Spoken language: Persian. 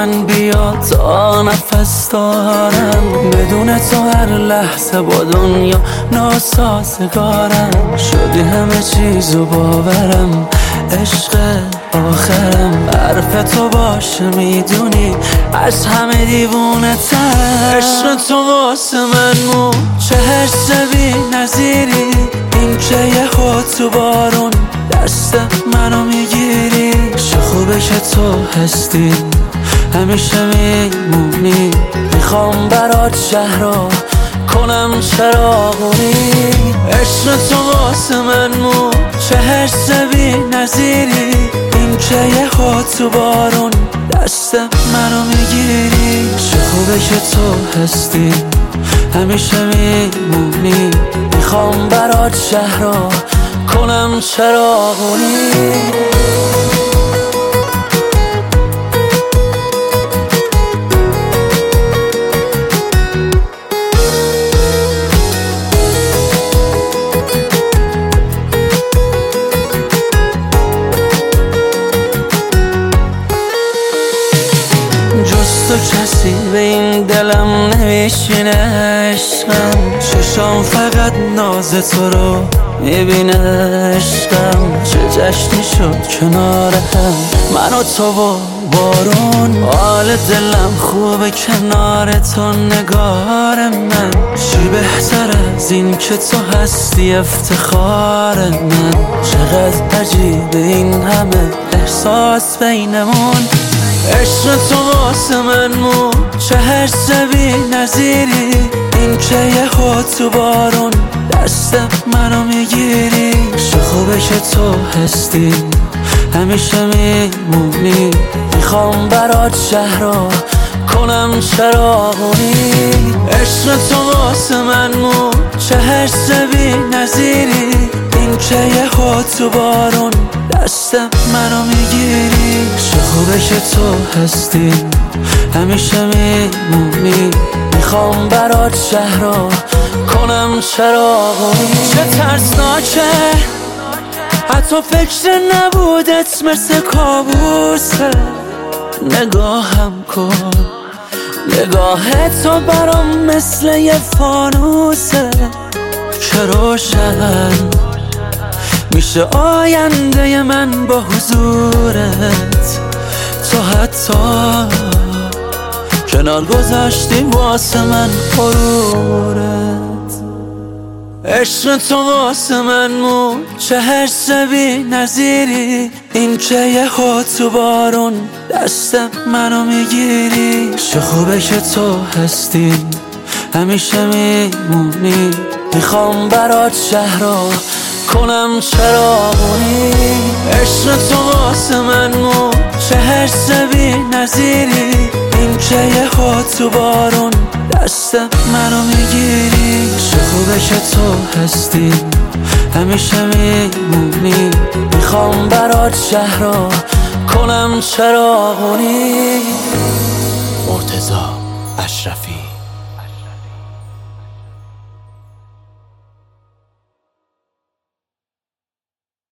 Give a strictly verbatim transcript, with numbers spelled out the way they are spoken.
من بیا تا نفس دارم، بدون تو هر لحظه با دنیا ناسازگارم. شدی همه چیزو باورم، عشق آخرم. حرف تو باشه میدونی از همه دیوونه تر. عشق تو واسه من مو چه حس بی نظیری، این که یه خود تو بارون دست منو میگیری. چه خوبه که تو هستی همیشه میمونی، میخوام برات شهرها کنم چراغونی. عشق تو واسه من مو چه حس بی نظیری، این که یه خود تو بارون دست منو میگیری. چه خوبه که تو هستی همیشه میمونی، میخوام برات شهرها کنم چراغونی. جز تو کسی به این دلم نمیشینه عشقم، چشام فقط ناز تو رو میبینه عشقم. چه جشنی شد کنار هم من و تو و بارون، حال دلم خوبه کنار تو نگار من. چی بهتر از این که تو هستی افتخار من. چقدر عجیبه این همه احساس بینمون. عشق تو واسه من مو چه حس بی نظیری، این که یه خود تو بارون دست منو میگیری. چه خوبه که تو هستی همیشه میمونی، میخوام برات شهرها کنم چراغونی. عشق تو واسه من مو چه حس بی نظیری، این که یه خود تو بارون دست منو میگیری. چه خوبه که تو هستی همیشه میمونی، میخوام برات شهرها کنم چراغونی. چه ترسناکه حتی فکر نبودت مثل کابوسه. نگاهم کن نگاه تو برام مثل یه فانوسه که روشن میشه آینده من با حضورت. تو حتی کنار گذاشتی واسه من غرورت. عشق تو واسه من مو چه حس بی نظیری، این که یه خود تو بارون دست منو میگیری. چه خوبه که تو هستی همیشه میمونی، میخوام برات شهرها کنم چراغونی. عشق تو واسه من مو چه حس بی نظیری، این که یه خود تو بارون دست منو میگیری. چه خوبه که تو هستی همیشه میمونی، میخوام برات شهرها کنم چراغونی. مرتضی اشرفی.